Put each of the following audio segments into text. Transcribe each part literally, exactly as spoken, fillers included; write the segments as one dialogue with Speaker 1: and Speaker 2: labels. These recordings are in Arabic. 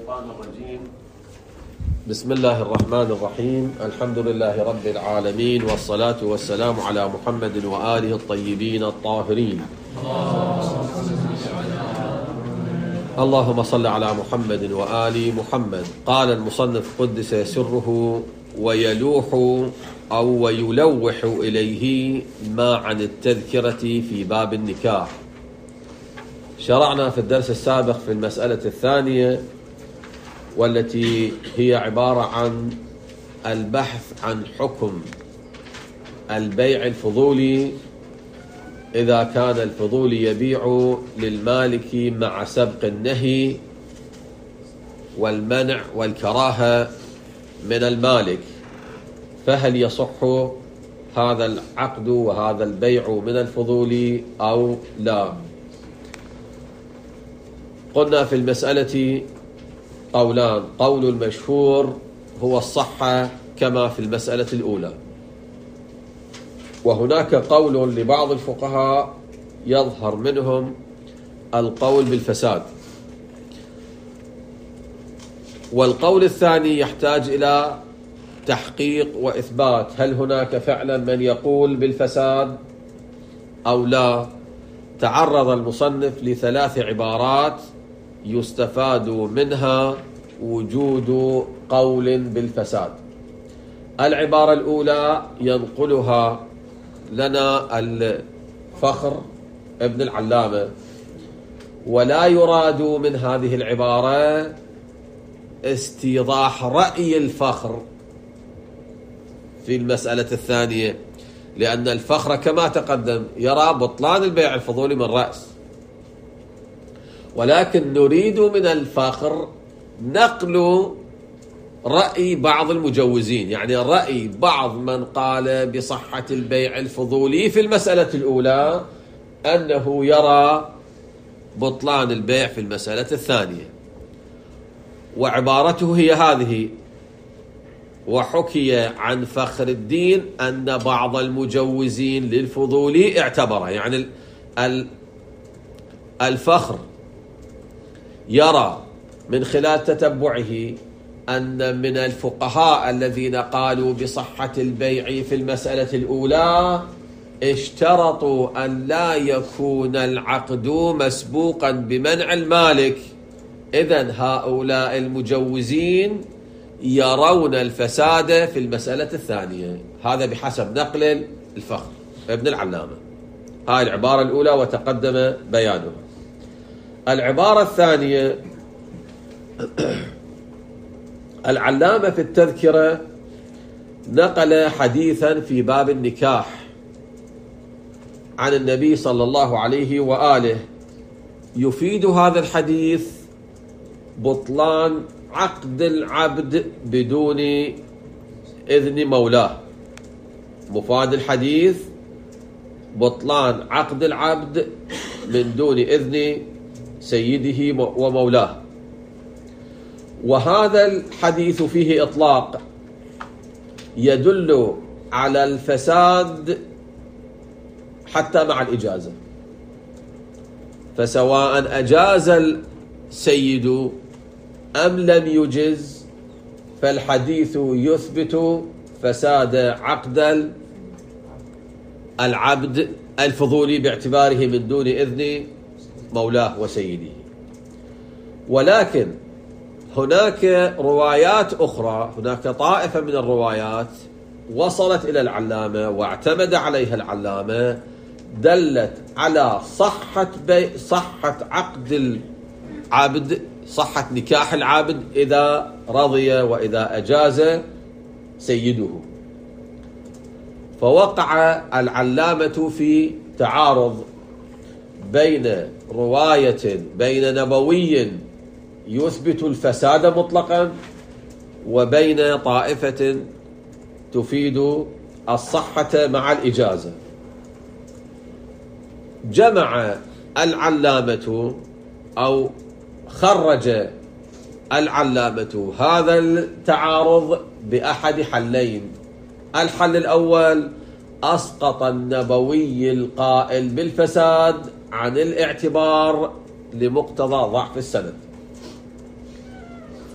Speaker 1: الشيطان الرجيم. بسم الله الرحمن الرحيم. الحمد لله رب العالمين، والصلاة والسلام على محمد وآله الطيبين الطاهرين. اللهم صل على محمد وآل محمد. قال المصنف قدس سره: ويلوح أو ويلوح إليه ما عن التذكرة في باب النكاح. شرعنا في الدرس السابق في المسألة الثانية، والتي هي عبارة عن البحث عن حكم البيع الفضولي إذا كان الفضولي يبيع للمالك مع سبق النهي والمنع والكراهة من المالك، فهل يصح هذا العقد وهذا البيع من الفضولي أو لا؟ قلنا في المسألة قولان: قول المشهور هو الصحة كما في المسألة الأولى، وهناك قول لبعض الفقهاء يظهر منهم القول بالفساد، والقول الثاني يحتاج إلى تحقيق وإثبات: هل هناك فعلا من يقول بالفساد أو لا؟ تعرض المصنف لثلاث عبارات يستفاد منها وجود قول بالفساد. العبارة الأولى ينقلها لنا الفخر ابن العلامة، ولا يراد من هذه العبارة استيضاح رأي الفخر في المسألة الثانية، لأن الفخر كما تقدم يرى بطلان البيع الفضولي من رأس، ولكن نريد من الفخر نقل رأي بعض المجوزين، يعني رأي بعض من قال بصحة البيع الفضولي في المسألة الأولى أنه يرى بطلان البيع في المسألة الثانية. وعبارته هي هذه: وحكي عن فخر الدين أن بعض المجوزين للفضولي اعتبره، يعني الفخر يرى من خلال تتبعه أن من الفقهاء الذين قالوا بصحة البيع في المسألة الأولى اشترطوا أن لا يكون العقد مسبوقا بمنع المالك. إذن هؤلاء المجوزين يرون الفساد في المسألة الثانية. هذا بحسب نقل الفخر ابن العلامة. هاي العبارة الأولى وتقدم بيانها. العبارة الثانية: العلامة في التذكرة نقل حديثا في باب النكاح عن النبي صلى الله عليه وآله، يفيد هذا الحديث بطلان عقد العبد بدون إذن مولاه. مفاد الحديث بطلان عقد العبد من دون إذن سيده ومولاه، وهذا الحديث فيه إطلاق يدل على الفساد حتى مع الإجازة، فسواء أجاز السيد أم لم يجز فالحديث يثبت فساد عقد العبد الفضولي باعتباره من دون إذن مولاه وسيده. ولكن هناك روايات أخرى، هناك طائفة من الروايات وصلت إلى العلامة واعتمد عليها العلامة، دلت على صحة بي صحة عقد العبد، صحة نكاح العبد إذا رضي وإذا أجاز سيده. فوقع العلامة في تعارض بين رواية بين نبوي يثبت الفساد مطلقا وبين طائفة تفيد الصحة مع الإجازة. جمع العلامة أو خرج العلامة هذا التعارض بأحد حلين. الحل الأول: أسقط النبوي القائل بالفساد عن الاعتبار لمقتضى ضعف السند،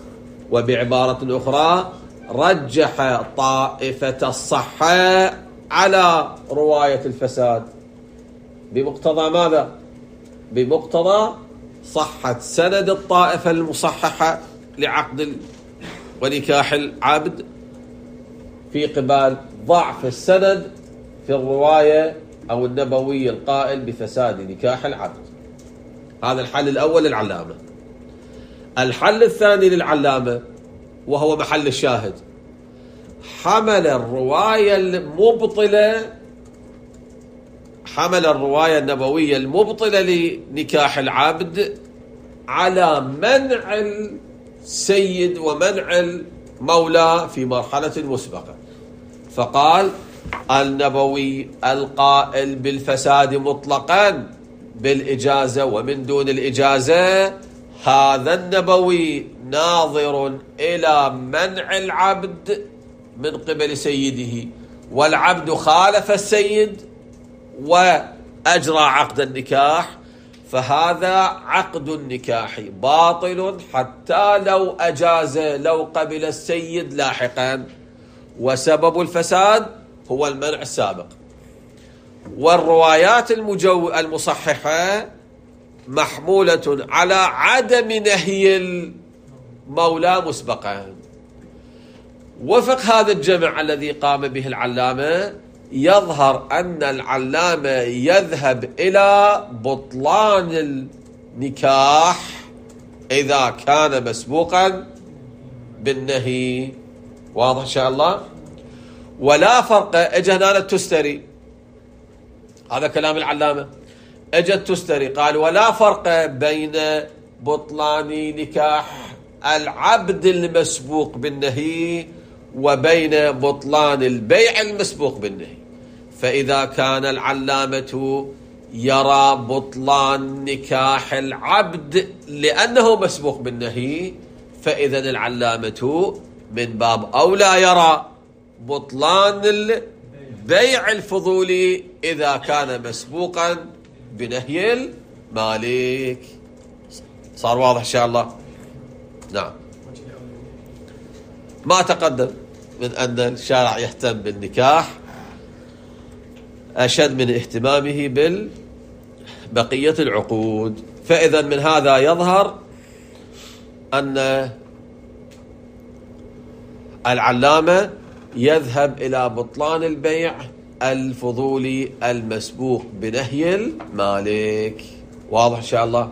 Speaker 1: وبعبارة أخرى رجح طائفة الصحة على رواية الفساد بمقتضى ماذا؟ بمقتضى صحة سند الطائفة المصححة لعقد ونكاح العبد في قبال ضعف السند في الرواية أو النبوي القائل بفساد نكاح العبد. هذا الحل الأول للعلامة. الحل الثاني للعلامة وهو محل الشاهد، حمل الرواية المبطلة حمل الرواية النبوية المبطلة لنكاح العبد على منع السيد ومنع المولى في مرحلة مسبقة، فقال النبوي القائل بالفساد مطلقا بالإجازة ومن دون الإجازة هذا النبوي ناظر إلى منع العبد من قبل سيده، والعبد خالف السيد وأجرى عقد النكاح، فهذا عقد النكاح باطل حتى لو أجاز لو قبل السيد لاحقا، وسبب الفساد هو المنع السابق. والروايات المجو المصححة محمولة على عدم نهي المولى مسبقا. وفق هذا الجمع الذي قام به العلامة يظهر أن العلامة يذهب إلى بطلان النكاح إذا كان مسبوقا بالنهي. واضح إن شاء الله؟ ولا فرق. اجى هنا التستري، هذا كلام العلامة، اجى التستري قال ولا فرق بين بطلان نكاح العبد المسبوق بالنهي وبين بطلان البيع المسبوق بالنهي. فإذا كان العلامة يرى بطلان نكاح العبد لأنه مسبوق بالنهي، فإذا العلامة من باب أولى يرى بطلان البيع الفضولي إذا كان مسبوقا بنهي المالك. صار واضح إن شاء الله؟ نعم. ما تقدم من أن الشارع يهتم بالنكاح أشد من اهتمامه بالبقية العقود. فإذا من هذا يظهر أن العلامة يذهب إلى بطلان البيع الفضولي المسبوق بنهي المالك. واضح إن شاء الله؟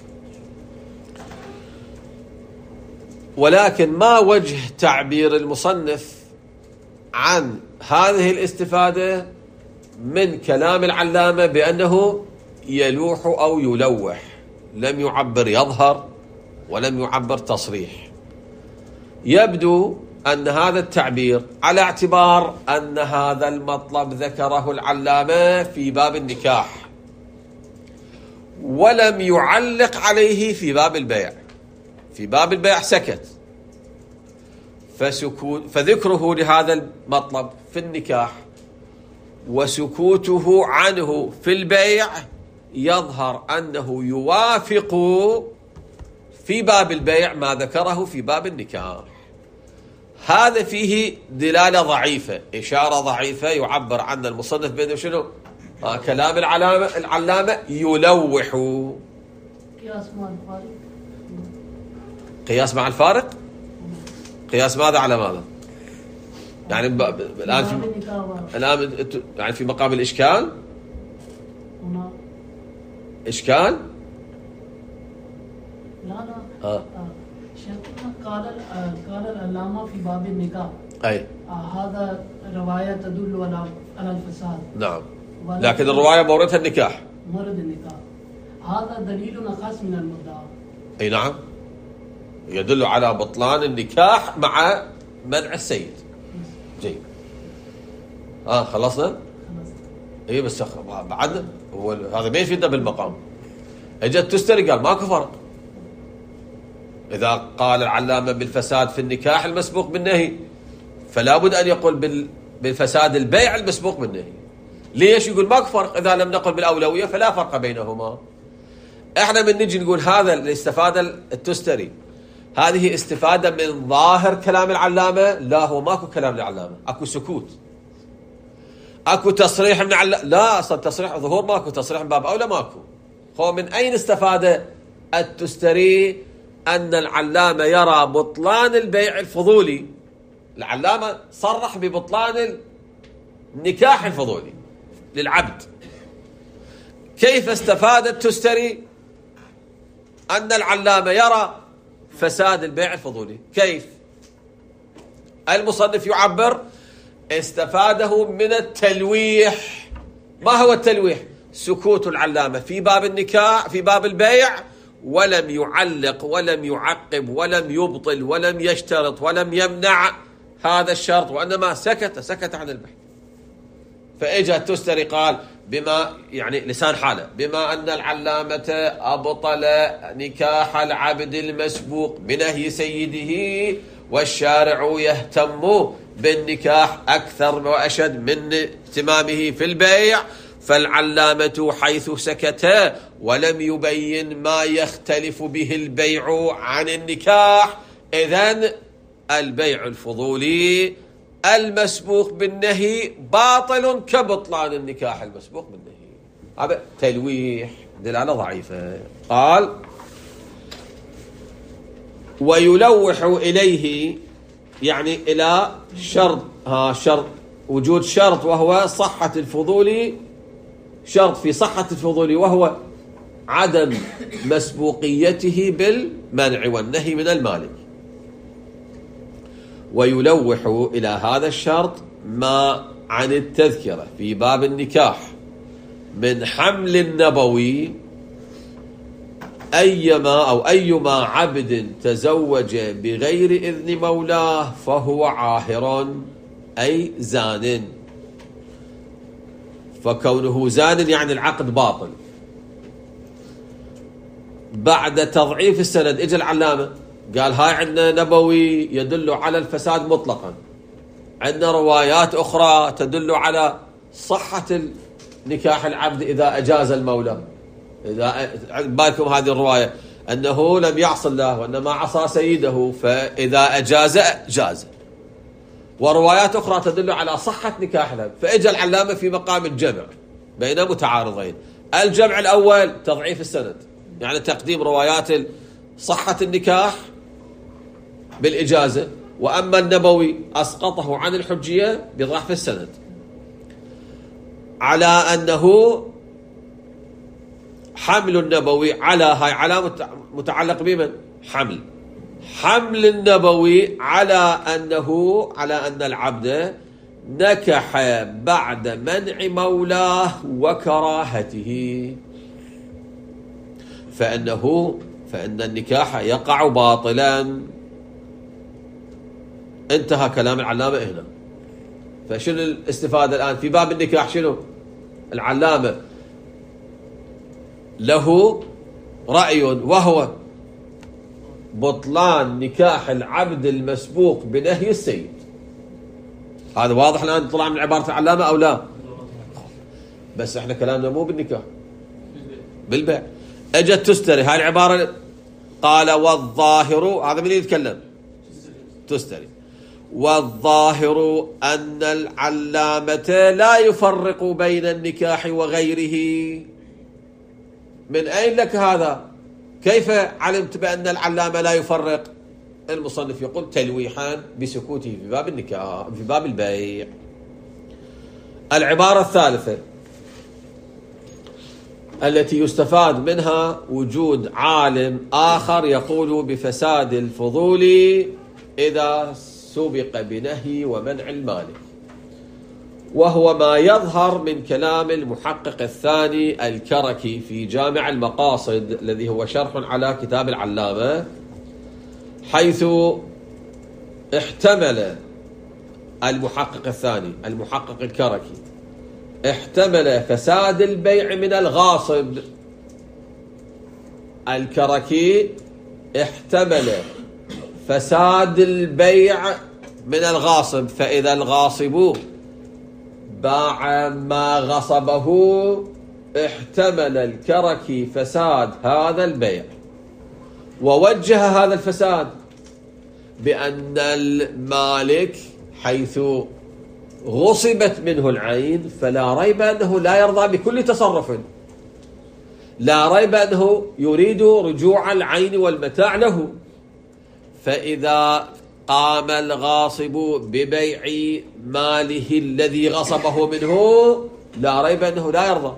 Speaker 1: ولكن ما وجه تعبير المصنف عن هذه الاستفادة من كلام العلامة بأنه يلوح أو يلوح؟ لم يعبر يظهر ولم يعبر تصريح. يبدو أن هذا التعبير على اعتبار أن هذا المطلب ذكره العلامة في باب النكاح ولم يعلق عليه في باب البيع. في باب البيع سكت، فسكوت فذكره لهذا المطلب في النكاح وسكوته عنه في البيع يظهر أنه يوافق في باب البيع ما ذكره في باب النكاح. هذا فيه دلالة ضعيفة، إشارة ضعيفة يعبر عنها المصنف بأنه شنو؟ آه كلام العلامة العلامة يلوح.
Speaker 2: قياس مع الفارق.
Speaker 1: قياس مع الفارق؟ قياس ماذا على ماذا؟ يعني ب... ب... الآن في الآن يعني في مقام الإشكال؟
Speaker 2: هنا
Speaker 1: إشكال؟
Speaker 2: لا لا
Speaker 1: آه.
Speaker 2: شيخنا قال قال العلامة في باب النكاح
Speaker 1: أي
Speaker 2: آه هذا رواية تدل على على الفساد.
Speaker 1: نعم، لكن الرواية موردها النكاح.
Speaker 2: مورد النكاح هذا دليل أخص من المدعى.
Speaker 1: أي نعم، يدل على بطلان النكاح مع منع السيد. جيد. آه خلصنا؟
Speaker 2: خلصنا.
Speaker 1: إيه بس بعد هو هذا ما يفيدنا بالمقام. اجت تستري قال ماكو فرق. إذا قال العلامة بالفساد في النكاح المسبوق بالنهي فلا بد أن يقول بالفساد البيع المسبوق بالنهي. ليش يقول ماكو فرق؟ إذا لم نقل بالأولوية فلا فرق بينهما. احنا من نجي نقول هذا اللي استفاد التستري هذه استفادة من ظاهر كلام العلامة؟ لا، هو ماكو كلام العلامة، اكو سكوت. اكو تصريح من العلامة؟ لا، اصلا تصريح ظهور ماكو، تصريح من باب اولى ماكو. هو من اين استفاد التستري ان العلامة يرى بطلان البيع الفضولي؟ العلامة صرح ببطلان النكاح الفضولي للعبد. كيف استفاد التستري أن العلامة يرى فساد البيع الفضولي؟ كيف؟ المصنف يعبر استفاده من التلويح. ما هو التلويح؟ سكوت العلامة في باب النكاح، في باب البيع، ولم يعلق ولم يعقب ولم يبطل ولم يشترط ولم يمنع هذا الشرط، وإنما سكت سكت عن البحث. فإجا التستري قال بما يعني لسان حاله بما أن العلامة أبطل نكاح العبد المسبوق بنهي سيده، والشارع يهتم بالنكاح أكثر وأشد من اهتمامه في البيع، فالعلامة حيث سكت ولم يبين ما يختلف به البيع عن النكاح، إذن البيع الفضولي المسبوق بالنهي باطل كبطلان النكاح المسبوق بالنهي. هذا تلويح، دلالة ضعيفة. قال ويلوح إليه يعني إلى شرط، ها شرط وجود شرط وهو صحة الفضول، شرط في صحة الفضول وهو عدم مسبوقيته بالمنع والنهي من المالك. ويلوح إلى هذا الشرط ما عن التذكرة في باب النكاح من حمل النبوي أيما أو أيما عبد تزوج بغير إذن مولاه فهو عاهر أي زان، فكونه زان يعني العقد باطل. بعد تضعيف السند اجى العلامة قال هاي عندنا نبوي يدل على الفساد مطلقا، عندنا روايات أخرى تدل على صحة نكاح العبد إذا أجاز المولى. إذا بالكم هذه الرواية أنه لم يعص الله وإنما عصى سيده، فإذا أجاز جاز. وروايات أخرى تدل على صحة نكاح العبد. فإجا العلامة في مقام الجمع بين متعارضين. الجمع الأول تضعيف السند، يعني تقديم روايات صحة النكاح بالإجازة، وأما النبوي أسقطه عن الحجية بضعف السند، على أنه حمل النبوي على هاي علامة متعلق بمن؟ حمل حمل النبوي على أنه على أن العبد نكح بعد منع مولاه وكراهته، فإنه فإن النكاح يقع باطلا. انتهى كلام العلامة هنا. فشنو الاستفادة الآن في باب النكاح؟ شنو العلامة له رأي وهو بطلان نكاح العبد المسبوق بنهي السيد. هذا واضح الآن طلع من عبارة العلامة أو لا؟ بس احنا كلامنا مو بالنكاح، بالبيع. اجت تستري هاي العبارة قال والظاهر، هذا من يتكلم؟ تستري. والظاهر أن العلامة لا يفرق بين النكاح وغيره. من أين لك هذا؟ كيف علمت بأن العلامة لا يفرق؟ المصنف يقول تلويحا بسكوته في باب النكاح في باب البيع. العبارة الثالثة التي يستفاد منها وجود عالم آخر يقول بفساد الفضول إذا سبق بنهي ومنع المالك، وهو ما يظهر من كلام المحقق الثاني الكركي في جامع المقاصد الذي هو شرح على كتاب العلامة، حيث احتمل المحقق الثاني المحقق الكركي احتمل فساد البيع من الغاصب. الكركي احتمل فساد البيع من الغاصب، فإذا الغاصب باع ما غصبه احتمل الكركي فساد هذا البيع، ووجه هذا الفساد بأن المالك حيث غصبت منه العين فلا ريب أنه لا يرضى بكل تصرف، لا ريب أنه يريد رجوع العين والمتاع له. فإذا قام الغاصب ببيع ماله الذي غصبه منه لا ريب أنه لا يرضى،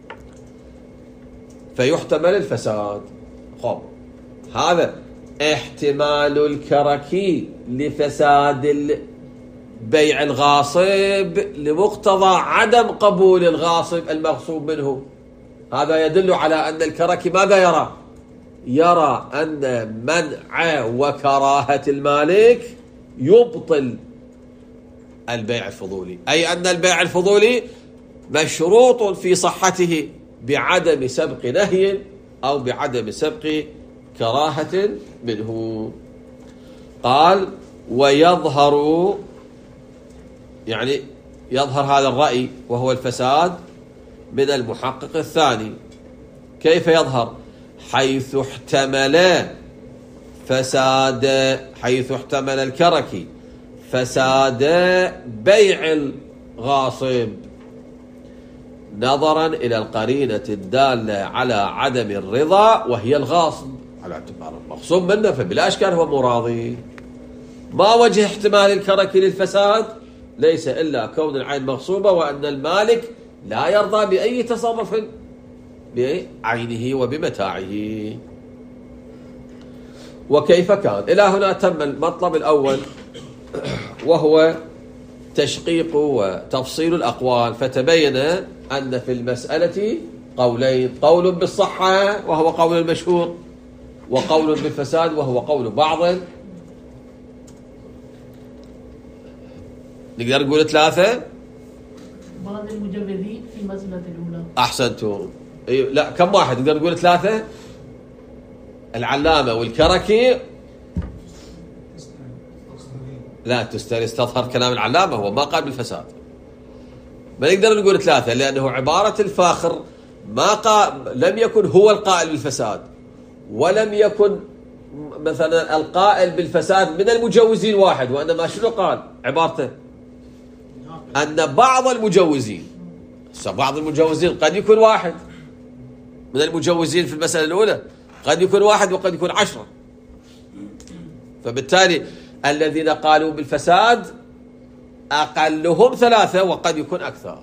Speaker 1: فيحتمل الفساد. خب هذا احتمال الكركي لفساد البيع الغاصب لمقتضى عدم قبول الغاصب المغصوب منه. هذا يدل على أن الكركي ماذا يرى؟ يرى أن منع وكراهة المالك يبطل البيع الفضولي، أي أن البيع الفضولي مشروط في صحته بعدم سبق نهي أو بعدم سبق كراهة منه. قال ويظهر، يعني يظهر هذا الرأي وهو الفساد من المحقق الثاني. كيف يظهر؟ حيث احتمل فساد، حيث احتمل الكركي فساد بيع الغاصب نظرا إلى القرينة الدالة على عدم الرضا وهي الغاصب، على اعتبار المغصوب منه فبلا أشكال هو مراضي. ما وجه احتمال الكركي للفساد؟ ليس إلا كون العين مغصوبة وأن المالك لا يرضى بأي تصرف بعينه وبمتاعه. وكيف كان؟ إلى هنا تم المطلب الأول وهو تشقيق وتفصيل الأقوال، فتبين أن في المسألة قولين، قول بالصحة وهو قول المشهور، وقول بالفساد وهو قول بعض. نقدر نقول ثلاثة.
Speaker 2: بعض المجوزين في المسألة الأولى. أحسنتم.
Speaker 1: أيوه لا كم واحد نقدر نقول ثلاثة؟ العلامة والكركي. لا تستظهر كلام العلامة، هو ما قال بالفساد. ما نقدر نقول ثلاثة لأنه عبارة الفاخر ما قال، لم يكن هو القائل بالفساد، ولم يكن مثلا القائل بالفساد من المجوزين واحد، وإنما شنو قال عبارته؟ أن بعض المجوزين، بعض المجوزين قد يكون واحد من المجوزين في المسألة الأولى، قد يكون واحد وقد يكون عشرة. فبالتالي الذين قالوا بالفساد أقلهم ثلاثة وقد يكون أكثر.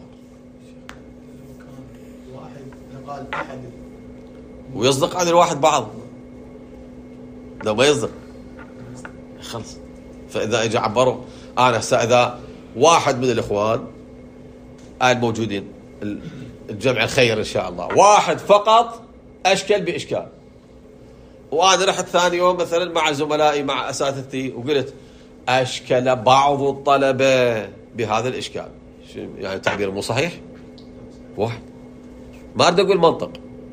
Speaker 3: قال أحد
Speaker 1: ويصدق عن الواحد بعض، لو ما يصدق خلص. فإذا إجا عبروا أنا هسه إذا واحد من الإخوان الموجودين الجمع الخير إن شاء الله، واحد فقط أشكل بإشكال، وأنا رحت ثاني يوم مثلا مع زملائي مع أساتذتي وقلت أشكل بعض الطلبة بهذا الإشكال، يعني تعبير مو صحيح. واحد ما أريد أقول منطق،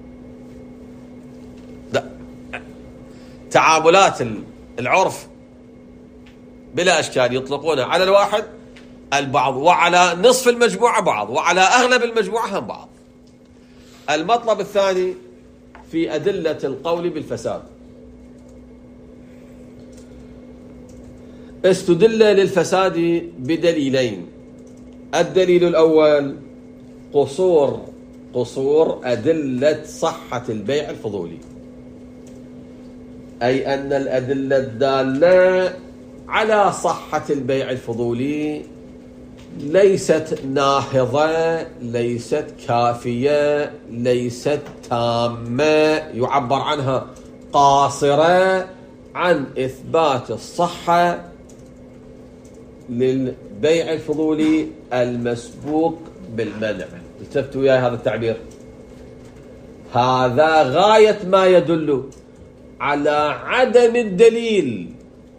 Speaker 1: لا، تعاملات العرف بلا أشكال يطلقونها على الواحد البعض، وعلى نصف المجموعة بعض، وعلى أغلب المجموعة هم بعض. المطلب الثاني في أدلة القول بالفساد، استدل للفساد بدليلين. الدليل الأول قصور قصور أدلة صحة البيع الفضولي، أي أن الأدلة الدالة على صحة البيع الفضولي ليست ناهضة، ليست كافية، ليست تامة، يعبر عنها قاصرة عن إثبات الصحة للبيع الفضولي المسبوق بالمنع. التفتوا وياي هذا التعبير، هذا غاية ما يدل على عدم الدليل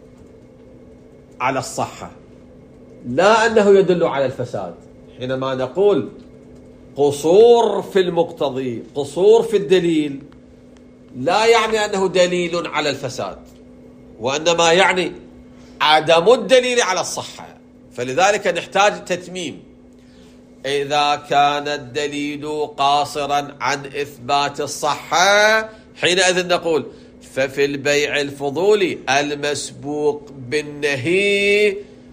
Speaker 1: على الصحة، لا أنه يدل على الفساد. حينما نقول قصور في المقتضي، قصور في الدليل، لا يعني أنه دليل على الفساد، وإنما يعني عدم الدليل على الصحة. فلذلك نحتاج تتميم. إذا كان الدليل قاصرا عن إثبات الصحة حينئذ نقول ففي البيع الفضولي المسبوق بالنهي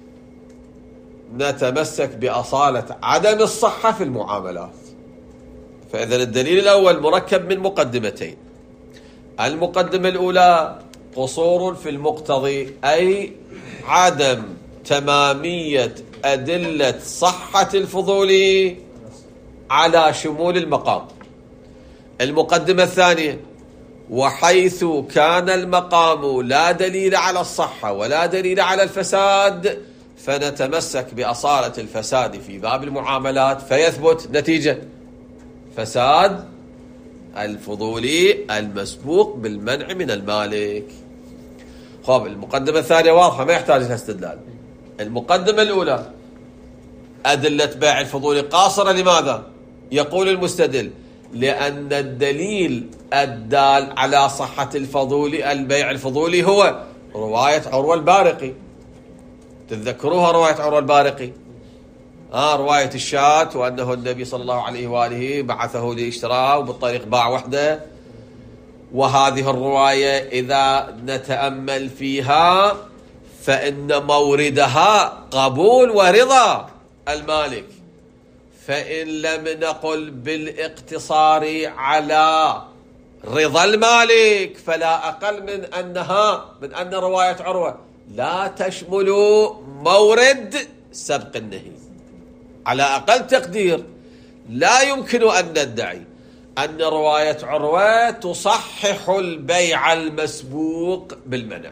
Speaker 1: نتمسك بأصالة عدم الصحة في المعاملات. فإذا الدليل الأول مركب من مقدمتين. المقدمة الأولى قصور في المقتضي، أي عدم تمامية أدلة صحة الفضول على شمول المقام. المقدمة الثانية وحيث كان المقام لا دليل على الصحة ولا دليل على الفساد فنتمسك بأصالة الفساد في باب المعاملات فيثبت نتيجة فساد الفضولي المسبوق بالمنع من المالك. خب المقدمة الثانية واضحة ما يحتاج لها استدلال. المقدمة الأولى أدلة بيع الفضولي قاصرة. لماذا؟ يقول المستدل لأن الدليل الدال على صحة الفضولي البيع الفضولي هو رواية عروة البارقي. تتذكروها رواية عروة البارقي؟ آه رواية الشاة، وأنه النبي صلى الله عليه وآله بعثه لاشتراه وبالطريق باع وحده. وهذه الرواية إذا نتأمل فيها فإن موردها قبول ورضا المالك، فإن لم نقل بالاقتصار على رضا المالك فلا أقل من أنها من أن رواية عروة لا تشمل مورد سبق النهي. على أقل تقدير لا يمكن أن ندعي أن رواية عروة تصحح البيع المسبوق بالمنع.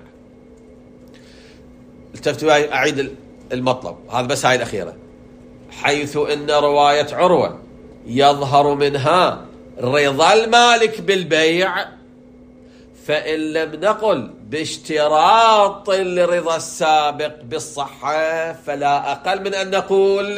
Speaker 1: التفتوا أعيد المطلب هذا بس هاي الأخيرة. حيث أن رواية عروة يظهر منها رضا المالك بالبيع، فإن لم نقل باشتراط الرضا السابق بالصحة فلا أقل من أن نقول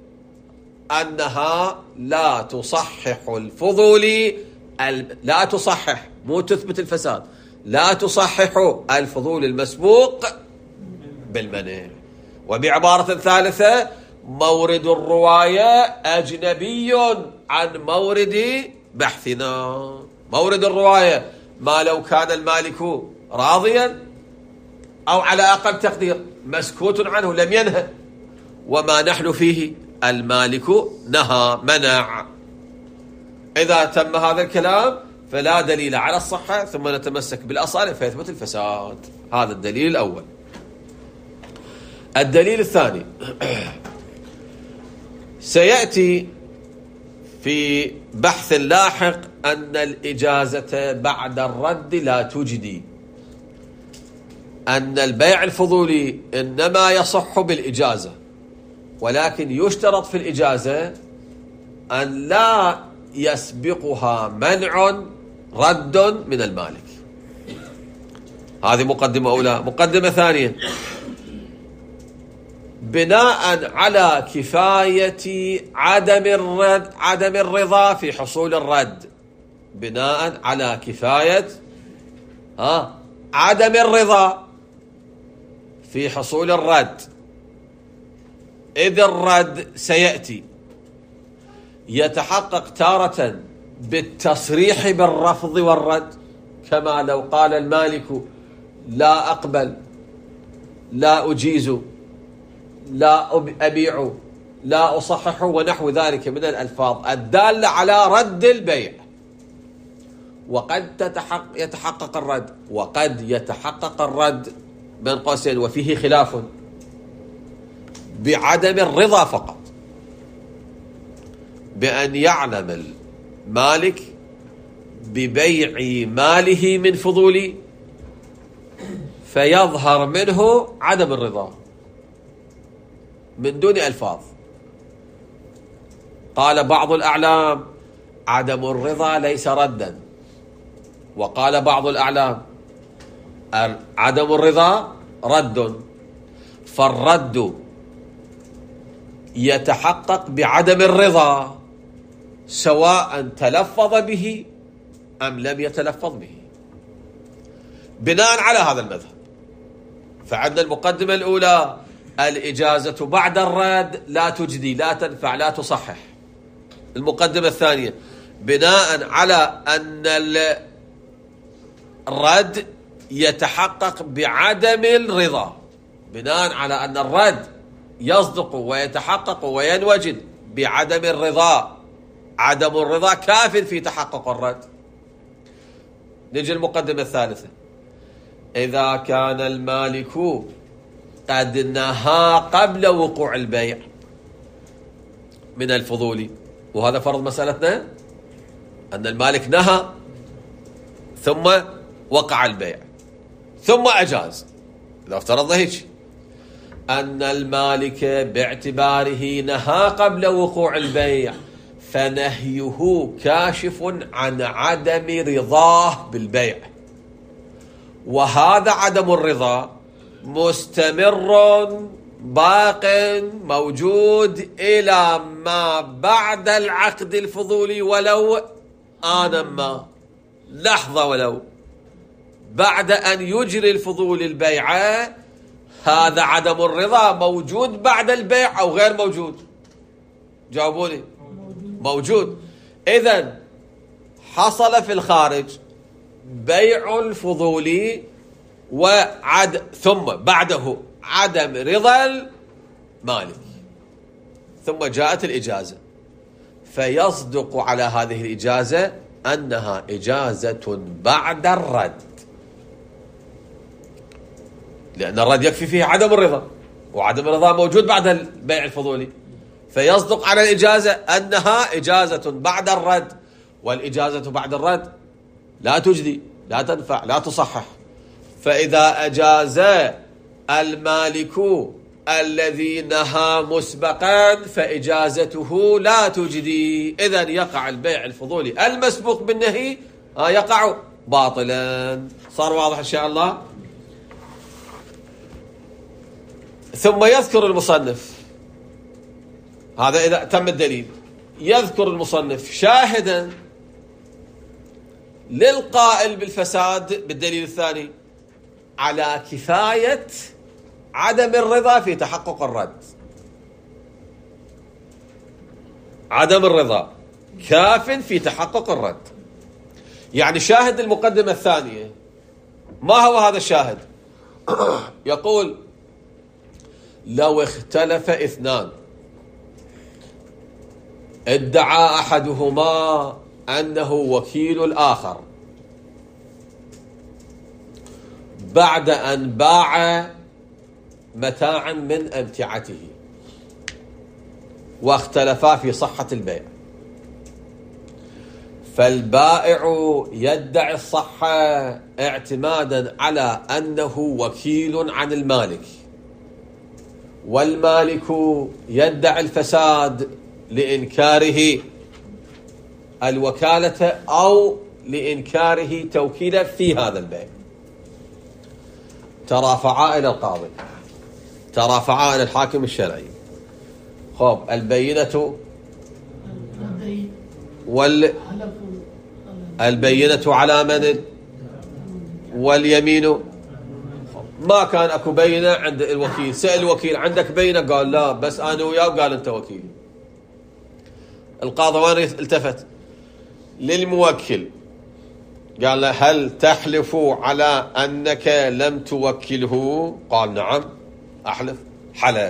Speaker 1: أنها لا تصحح الفضول، لا تصحح مو تثبت الفساد، لا تصحح الفضول المسبوق بالمنع. وبعبارة ثالثة مورد الرواية أجنبي عن مورد بحثنا. مورد الرواية ما لو كان المالك راضيا أو على أقل تقدير مسكوت عنه لم ينهى، وما نحن فيه المالك نهى منع. إذا تم هذا الكلام فلا دليل على الصحة ثم نتمسك بالأصالة فيثبت الفساد. هذا الدليل الأول. الدليل الثاني سيأتي في بحث لاحق أن الإجازة بعد الرد لا تجدي، أن البيع الفضولي إنما يصح بالإجازة، ولكن يشترط في الإجازة أن لا يسبقها منع رد من المالك. هذه مقدمة أولى. مقدمة ثانية بناء على كفاية عدم الرد عدم الرضا في حصول الرد، بناء على كفاية ها عدم الرضا في حصول الرد، إذ الرد سيأتي يتحقق تارة بالتصريح بالرفض والرد، كما لو قال المالك لا أقبل، لا أجيز، لا أبيع، لا أصحح ونحو ذلك من الألفاظ الدالة على رد البيع. وقد تتحقق يتحقق الرد، وقد يتحقق الرد بين قوسين وفيه خلاف بعدم الرضا فقط، بأن يعلم المالك ببيع ماله من فضولي فيظهر منه عدم الرضا من دون ألفاظ. قال بعض الأعلام عدم الرضا ليس ردا، وقال بعض الأعلام عدم الرضا رد، فالرد يتحقق بعدم الرضا سواء تلفظ به أم لم يتلفظ به. بناء على هذا المذهب فعندنا المقدمة الأولى الإجازة بعد الرد لا تجدي، لا تنفع، لا تصحح. المقدمة الثانية بناء على أن الرد يتحقق بعدم الرضا، بناء على أن الرد يصدق ويتحقق وينوجد بعدم الرضا. عدم الرضا كاف في تحقق الرد. نجي المقدمة الثالثة: إذا كان المالك قد نهى قبل وقوع البيع من الفضول، وهذا فرض مسألتنا أن المالك نهى ثم وقع البيع ثم أجاز. لو افترضنا هيك أن المالك باعتباره نهى قبل وقوع البيع، فنهيه كاشف عن عدم رضاه بالبيع، وهذا عدم الرضا مستمر باق موجود إلى ما بعد العقد الفضولي، ولو آنا ما، لحظة ولو، بعد أن يجري الفضول البيعة، هذا عدم الرضا موجود بعد البيع أو غير موجود؟ جاوبوني. موجود. إذن حصل في الخارج بيع الفضولي وعد ثم بعده عدم رضا المالك، ثم جاءت الإجازة، فيصدق على هذه الإجازة أنها إجازة بعد الرد، لأن الرد يكفي فيه عدم الرضا، وعدم الرضا موجود بعد البيع الفضولي، فيصدق على الإجازة أنها إجازة بعد الرد. والإجازة بعد الرد لا تجدي، لا تنفع، لا تصحح. فإذا أجاز المالك الذي نهى مسبقا فإجازته لا تجدي، إذن يقع البيع الفضولي المسبوق بالنهي يقع باطلا. صار واضح إن شاء الله؟ ثم يذكر المصنف، هذا إذا تم الدليل، يذكر المصنف شاهدا للقائل بالفساد بالدليل الثاني على كفاية عدم الرضا في تحقق الرد. عدم الرضا كاف في تحقق الرد. يعني شاهد المقدمة الثانية، ما هو هذا الشاهد؟ يقول: لو اختلف اثنان ادعى أحدهما أنه وكيل الآخر بعد أن باع متاعا من أمتعته، واختلفا في صحة البيع، فالبائع يدعي الصحة اعتمادا على أنه وكيل عن المالك، والمالك يدعي الفساد لإنكاره الوكالة أو لإنكاره توكيله في هذا البيع. ترافعا إلى القاضي، ترافعا إلى الحاكم الشرعي. خب البينة وال البينة على من؟ واليمين. ما كان اكو بينة عند الوكيل، سأل الوكيل: عندك بينة؟ قال: لا، بس أنا وياه. قال: أنت وكيل. القاضي وين التفت؟ للموكل، قال له: هل تحلف على أنك لم توكله؟ قال: نعم أحلف. حلف،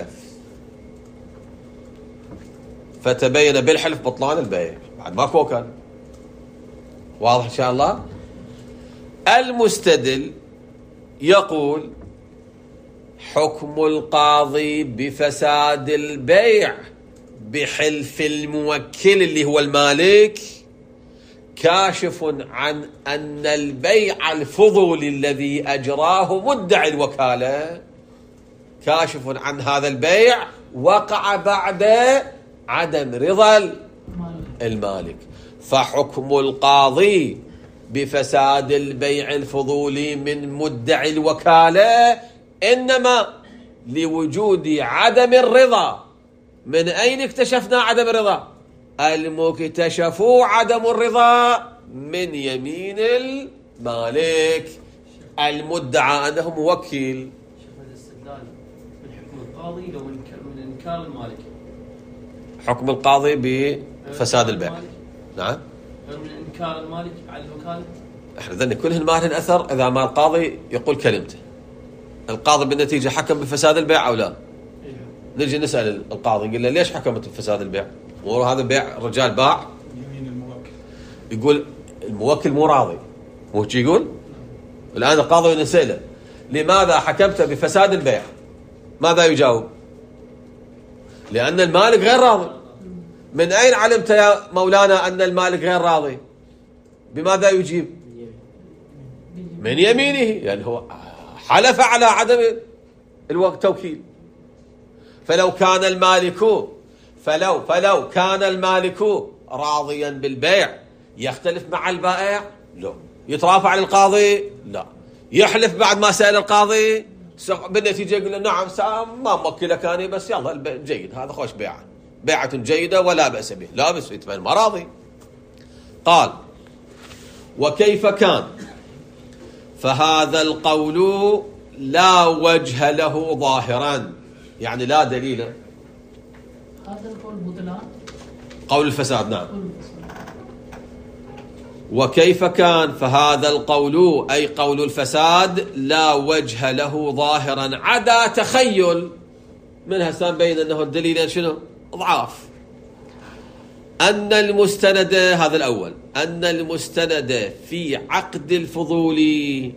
Speaker 1: فتبين بالحلف بطلان البيع، بعد ماكو وكالة. واضح إن شاء الله؟ المستدل يقول: حكم القاضي بفساد البيع بحلف الموكل اللي هو المالك كاشف عن أن البيع الفضولي الذي أجراه مدعي الوكالة، كاشف عن هذا البيع وقع بعد عدم رضا المالك. فحكم القاضي بفساد البيع الفضولي من مدعي الوكالة إنما لوجود عدم الرضا. من أين اكتشفنا عدم الرضا؟ المكتشفوا عدم الرضا من يمين المالك المدعى أنه موكل.
Speaker 4: شوف الاستدلال من حكم القاضي لو من إنكار المالك.
Speaker 1: حكم القاضي بفساد البيع، نعم،
Speaker 4: من إنكار المالك على الوكالة.
Speaker 1: احنا ذني كلهن ما لهن أثر إذا ما القاضي يقول كلمته. القاضي بالنتيجة حكم بفساد البيع أو لا؟ نجي نسأل القاضي نقول له ليش حكمت بفساد البيع؟ وهذا بيع رجال باع،
Speaker 3: يمين الموكل
Speaker 1: يقول الموكل مو راضي، مو هيك يقول؟ الآن القاضي نسأله لماذا حكمت بفساد البيع؟ ماذا يجاوب؟ لأن المالك غير راضي. من أين علمت يا مولانا أن المالك غير راضي؟ بماذا يجيب؟ من يمينه، يعني هو حلف على عدم التوكيل. فلو كان المالك فلو فلو كان المالك راضيا بالبيع يختلف مع البائع؟ لا. يترافع للقاضي؟ لا. يحلف بعد ما سأل القاضي؟ بالنتيجة يقول له نعم ما موكلك أنا بس يلا البيع جيد، هذا خوش بيعة بيعة جيدة ولا بأس به، لا بس يتبين ما راضي. قال وكيف كان فهذا القول لا وجه له ظاهرا، يعني لا دليل.
Speaker 2: هذا القول بطلان
Speaker 1: قول الفساد. نعم.
Speaker 2: قول الفساد.
Speaker 1: وكيف كان فهذا القول أي قول الفساد لا وجه له ظاهرا عدا تخيل. منها سنبين أنه الدليل شنو؟ ضعاف. أن المستند هذا الأول أن المستند في عقد الفضولي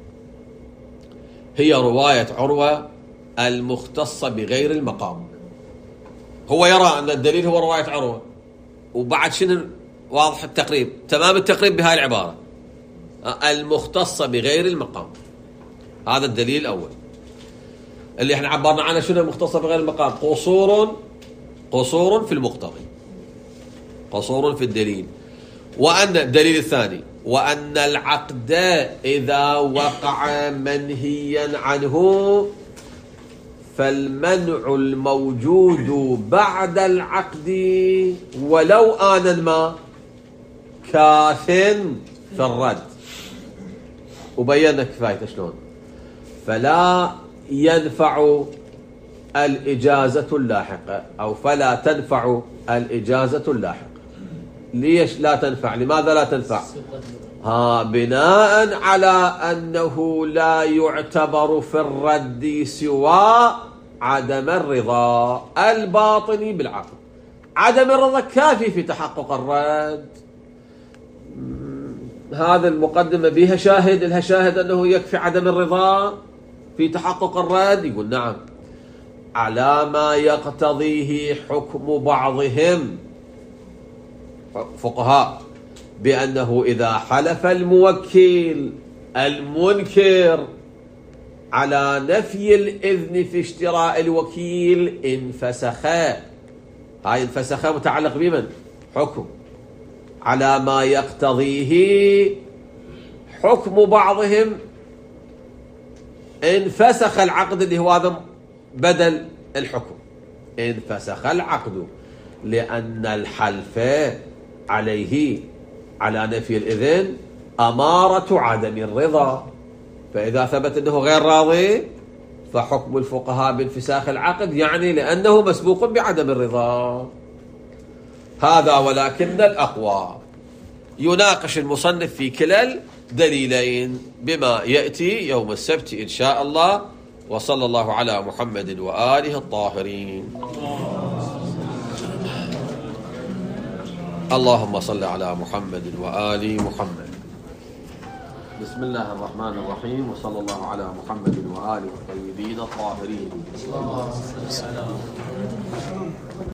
Speaker 1: هي رواية عروة المختصة بغير المقام. هو يرى أن الدليل هو رواية عروة، وبعد شنو واضح التقريب تمام التقريب بهاي العبارة المختصة بغير المقام. هذا الدليل الأول اللي احنا عبرنا عنه. شنو المختصة بغير المقام؟ قصور قصور في المقتضي، قصور في الدليل. وأن الدليل الثاني وأن العقد إذا وقع منهيا عنه فالمنع الموجود بعد العقد ولو آنا ما كاف في الرد. وبينا كفاية شلون. فلا ينفع الإجازة اللاحقة أو فلا تنفع الإجازة اللاحقة. ليش لا تنفع؟ لماذا لا تنفع؟ ها بناء على أنه لا يعتبر في الرد سوى عدم الرضا الباطني بالعقد. عدم الرضا كافي في تحقق الرد. هذا المقدمة بها شاهد، لها شاهد أنه يكفي عدم الرضا في تحقق الرد. يقول نعم على ما يقتضيه حكم بعضهم فقهاء بأنه إذا حلف الموكل المنكر على نفي الإذن في اشتراء الوكيل انفسخ. هاي انفسخ متعلق بمن؟ حكم على ما يقتضيه حكم بعضهم انفسخ العقد اللي هو هذا بدل الحكم. انفسخ العقد لأن الحلف عليه على نفي الإذن أمارة عدم الرضا. فإذا ثبت أنه غير راضي فحكم الفقهاء بانفساخ العقد يعني لأنه مسبوق بعدم الرضا. هذا ولكن الأقوى. يناقش المصنف في كلا الدليلين بما يأتي يوم السبت إن شاء الله. وصلى الله على محمد وآله الطاهرين. اللهم صل على محمد وآل محمد. بسم الله الرحمن الرحيم وصلى الله على محمد وآله الطيبين الطاهرين.